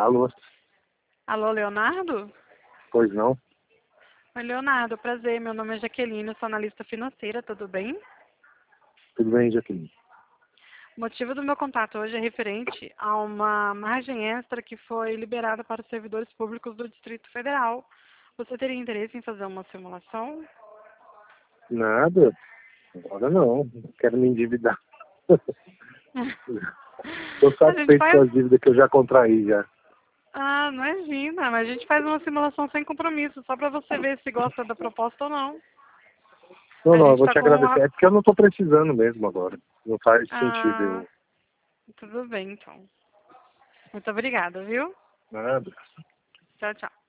Alô? Alô, Leonardo? Pois não? Oi, Leonardo, prazer. Meu nome é Jaqueline, eu sou analista financeira, tudo bem? Tudo bem, Jaqueline? O motivo do meu contato hoje é referente a uma margem extra que foi liberada para os servidores públicos do Distrito Federal. Você teria interesse em fazer uma simulação? Nada. Agora não. Quero me endividar. Estou A gente satisfeito com faz... as dívidas que eu já contraí já. Ah, imagina, mas a gente faz uma simulação sem compromisso, só para você ver se gosta da proposta ou não. Não, A não, eu gente vou está te com agradecer. É porque eu não estou precisando mesmo agora. Não faz sentido Ah, eu... tudo bem, então. Muito obrigada, viu? Nada. Tchau, tchau.